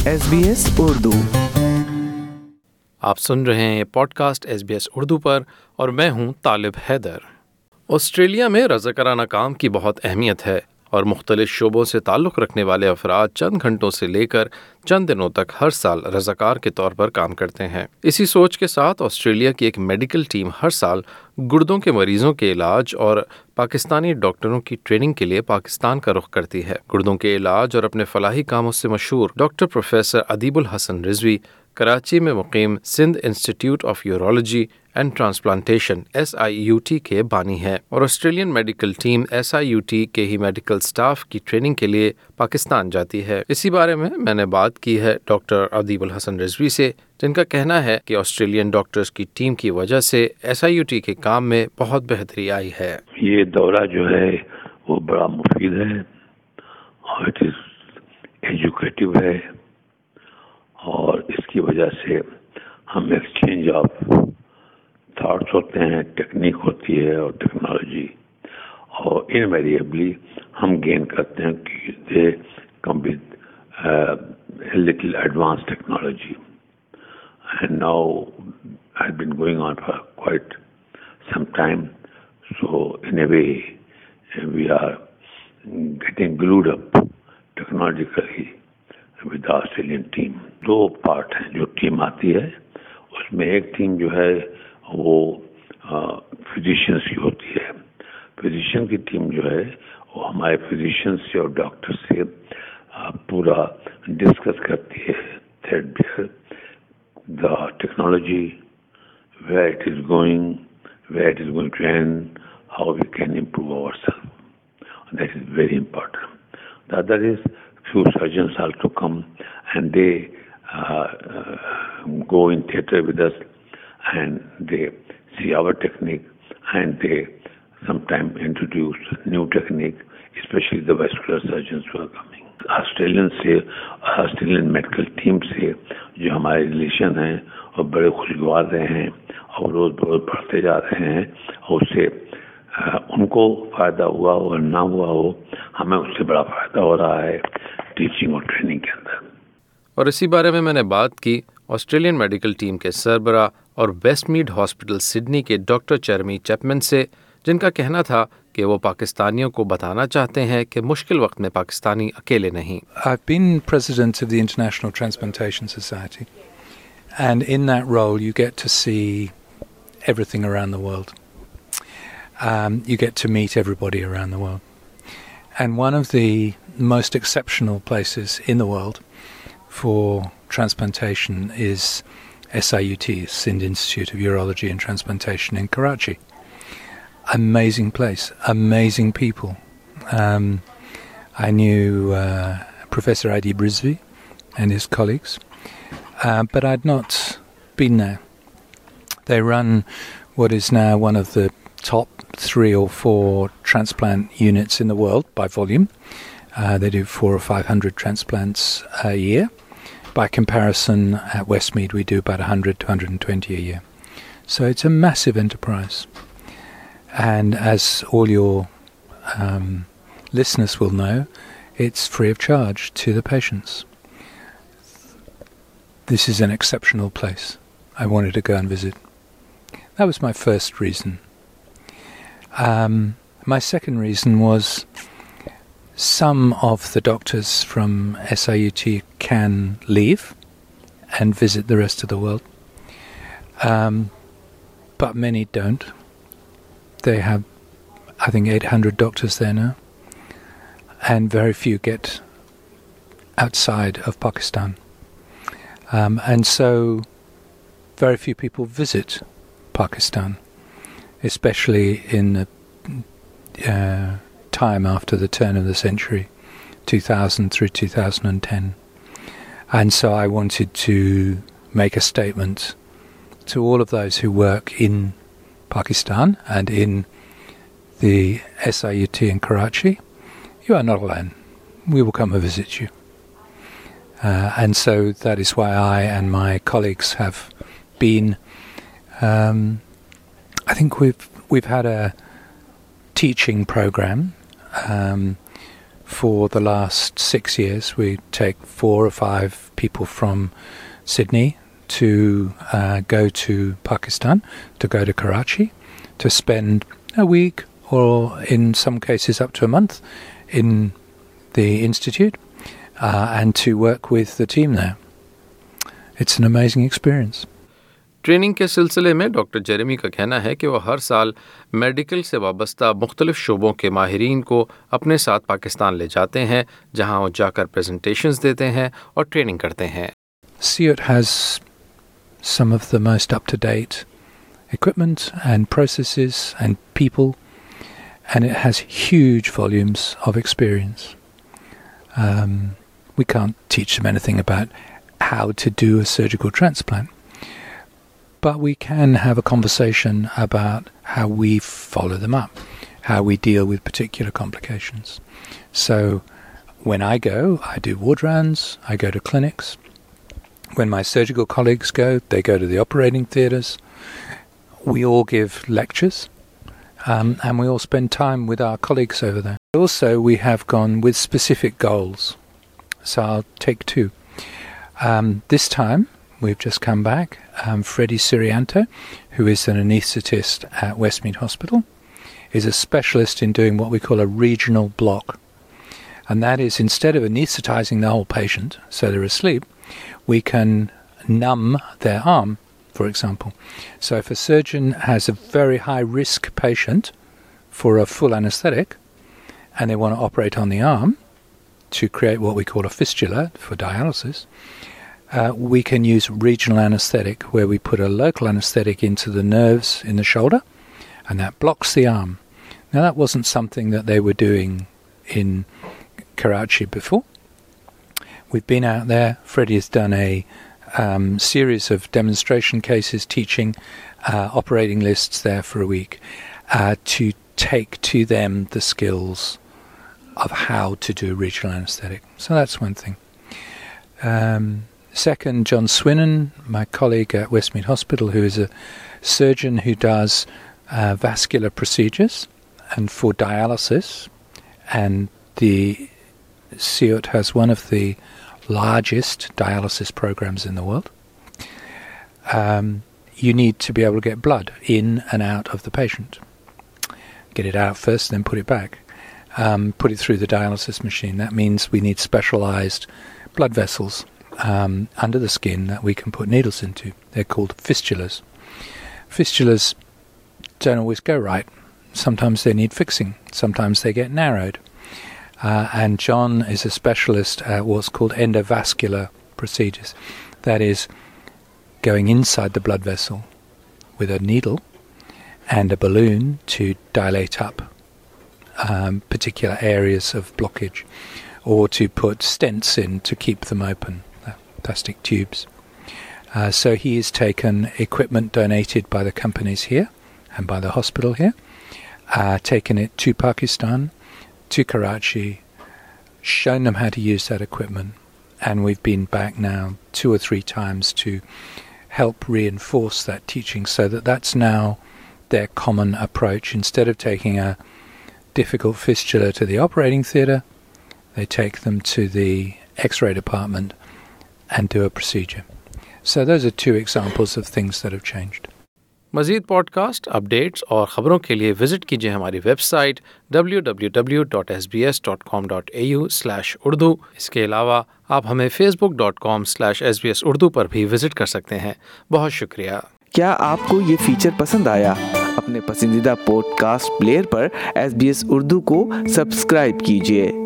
SBS Urdu. आप सुन रहे हैं ये पॉडकास्ट SBS उर्दू पर और मैं हूं तालिब हैदर। ऑस्ट्रेलिया में रज़ाकाराना काम की बहुत अहमियत है और मुख्तलिफ शोबों से ताल्लुक़ रखने वाले अफराद चंद घंटों से लेकर चंद दिनों तक हर साल रज़ाकार के तौर पर काम करते हैं। इसी सोच के साथ ऑस्ट्रेलिया की एक मेडिकल टीम हर साल गुर्दों के मरीजों के इलाज और पाकिस्तानी डॉक्टरों की ट्रेनिंग के लिए पाकिस्तान का रुख करती है। गुर्दों के इलाज और अपने फलाही कामों से मशहूर डॉक्टर प्रोफेसर अदीबुल हसन रिजवी कराची में मुकीम Sindh institute of urology and transplantation SIUT के बानी है और ऑस्ट्रेलियन मेडिकल टीम SIUT के ही मेडिकल स्टाफ की ट्रेनिंग के लिए पाकिस्तान जाती है। इसी बारे में मैंने बात की है डॉक्टर अदीबुल हसन रिजवी से, जिनका कहना है कि ऑस्ट्रेलियन डॉक्टर्स की टीम की वजह से SIUT के काम में बहुत बेहतरी आई है। ये दौरा जो है वो बड़ा मुफीद है और इट इज एजुकेटिव है और इसकी वजह से हम एक्सचेंज ऑफ थॉट्स होते हैं, टेक्निक होती है और टेक्नोलॉजी, और इनवेरिएबली हम गेन करते हैं कि they come with little advance technology. And now I have been going on for quite some time, so in a way we are getting glued up technologically with the Australian team. दो part हैं जो team आती है, उसमें एक team जो है वो फिजिशियंस की होती है। फिजिशियन की टीम जो है वो हमारे फिजिशियंस से और डॉक्टर से पूरा डिस्कस करती है threadbare the technology, where it is going, where it is going to end, how we can improve ourselves. That is very important. The other is few surgeons also come and they go in theatre with us and they see our technique and they sometimes introduce new technique, especially the vascular surgeons who are coming. Australian medical team से जो हमारे relation हैं और बड़े खुशगवार रहे हैं और रोज बरोज बढ़ते जा रहे हैं, और उससे उनको फायदा हुआ हो और ना हुआ हो, हमें उससे बड़ा फायदा हो रहा है टीचिंग और ट्रेनिंग के अंदर। और इसी बारे में मैंने बात की ऑस्ट्रेलियन मेडिकल टीम के सरबरा और वेस्टमीड हॉस्पिटल सिडनी के डॉक्टर चेरेमी चैपमैन से, जिनका कहना था कि वो पाकिस्तानियों को बताना चाहते हैं कि मुश्किल वक्त में पाकिस्तानी अकेले नहीं। I've been president of the International Transplantation Society, and in that role you get to see everything around the world. You get to meet everybody around the world. And one of the most exceptional places in the world for transplantation is SIUT, Sindh Institute of Urology and Transplantation in Karachi. Amazing place, amazing people. I knew Professor Adib Rizvi and his colleagues, but I'd not been there. They run what is now one of the top 3 or 4 transplant units in the world by volume. They do 400 or 500 transplants a year. By comparison, at Westmead we do about 100 to 120 a year. So it's a massive enterprise. And as all your listeners will know, it's free of charge to the patients. This is an exceptional place. I wanted to go and visit. That was my first reason. My second reason was some of the doctors from SIUT can leave and visit the rest of the world, but many don't. They have, I think, 800 doctors there now, and very few get outside of Pakistan. And so very few people visit Pakistan, especially in the time after the turn of the century, 2000 through 2010. And so I wanted to make a statement to all of those who work in Pakistan and in the SIUT in Karachi. You are not alone. We will come and visit you. And so that is why I and my colleagues have been. I think we've had a teaching program for the last 6 years. We take 4 or 5 people from Sydney to go to Pakistan, to go to Karachi, to spend a week or in some cases up to a month in the institute and to work with the team there. It's an amazing experience. Training के सिलसिले में doctor Jeremy का कहना है कि वो हर साल medical से वाबस्ता मुख्तलिफ शोबों के माहिरीन को अपने साथ पाकिस्तान ले जाते हैं, जहां वो जाकर प्रेजेंटेशंस देते हैं और ट्रेनिंग करते हैं। CEOT has some of the most up-to-date equipment and processes and people, and it has huge volumes of experience. We can't teach them anything about how to do a surgical transplant, but we can have a conversation about how we follow them up, how we deal with particular complications. So when I go, I do ward rounds, I go to clinics. When my surgical colleagues go, they go to the operating theatres. We all give lectures, and we all spend time with our colleagues over there. Also, we have gone with specific goals. So I'll take 2. This time, we've just come back. Freddie Sirianto, who is an anaesthetist at Westmead Hospital, is a specialist in doing what we call a regional block. And that is, instead of anaesthetizing the whole patient so they're asleep, we can numb their arm, for example. So if a surgeon has a very high-risk patient for a full anesthetic and they want to operate on the arm to create what we call a fistula for dialysis, we can use regional anesthetic, where we put a local anesthetic into the nerves in the shoulder, and that blocks the arm. Now, that wasn't something that they were doing in Karachi before. We've been out there. Freddie has done a series of demonstration cases, teaching operating lists there for a week to take to them the skills of how to do regional anesthetic. So that's one thing. Second, John Swinnon, my colleague at Westmead Hospital, who is a surgeon who does vascular procedures and for dialysis, and the CEOT has one of the largest dialysis programs in the world. You need to be able to get blood in and out of the patient. Get it out first, then put it back. Put it through the dialysis machine. That means we need specialized blood vessels under the skin that we can put needles into. They're called fistulas. Fistulas don't always go right. Sometimes they need fixing. Sometimes they get narrowed. And John is a specialist at what's called endovascular procedures. That is, going inside the blood vessel with a needle and a balloon to dilate up particular areas of blockage, or to put stents in to keep them open, plastic tubes. So he has taken equipment donated by the companies here and by the hospital here, taken it to Pakistan, to Karachi, shown them how to use that equipment, and we've been back now 2 or 3 times to help reinforce that teaching, so that that's now their common approach. Instead of taking a difficult fistula to the operating theatre, they take them to the X-ray department and do a procedure. So those are 2 examples of things that have changed. मज़ीद podcast, updates और ख़बरों के लिए visit कीजिए हमारी website www.sbs.com.au/urdu। इसके अलावा आप हमें facebook.com/sbs urdu पर भी विज़िट कर सकते हैं। बहुत शुक्रिया। क्या आपको ये फीचर पसंद आया? अपने पसंदीदा पॉडकास्ट प्लेयर पर SBS उर्दू को सब्सक्राइब कीजिए।